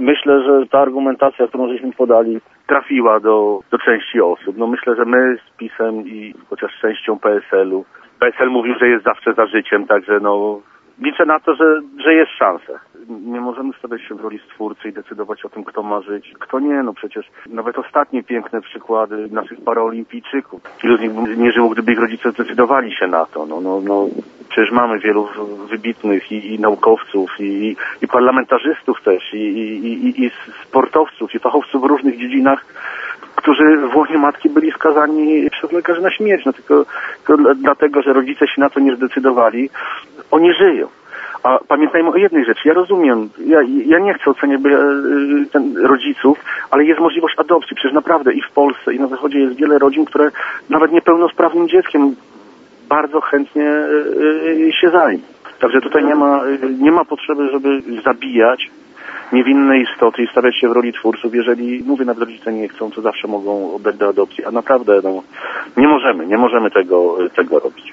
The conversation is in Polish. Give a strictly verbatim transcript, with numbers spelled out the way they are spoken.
myślę, że ta argumentacja, którą żeśmy podali, trafiła do, do części osób. No myślę, że my z PiS-em i chociaż częścią P S L-u. P S L mówił, że jest zawsze za życiem, także no liczę na to, że, że jest szansa. Nie możemy stawiać się w roli stwórcy i decydować o tym, kto ma żyć, kto nie. No przecież nawet ostatnie piękne przykłady naszych paraolimpijczyków. Ilu z nich nie żyło, gdyby ich rodzice zdecydowali się na to. No, no, no. Przecież mamy wielu wybitnych i, i naukowców, i, i parlamentarzystów też, i, i, i, i sportowców, i fachowców w różnych dziedzinach, którzy w łonie matki byli skazani przez lekarzy na śmierć. No tylko, tylko dlatego, że rodzice się na to nie zdecydowali, oni żyją. A pamiętajmy o jednej rzeczy. Ja rozumiem, ja, ja nie chcę oceniać ten rodziców, ale jest możliwość adopcji. Przecież naprawdę i w Polsce, i na Zachodzie jest wiele rodzin, które nawet niepełnosprawnym dzieckiem bardzo chętnie się zajmą. Także tutaj nie ma, nie ma potrzeby, żeby zabijać niewinne istoty i stawiać się w roli twórców. Jeżeli, mówię, nawet rodzice nie chcą, to zawsze mogą oddać do adopcji. A naprawdę, no, nie możemy, nie możemy tego, tego robić.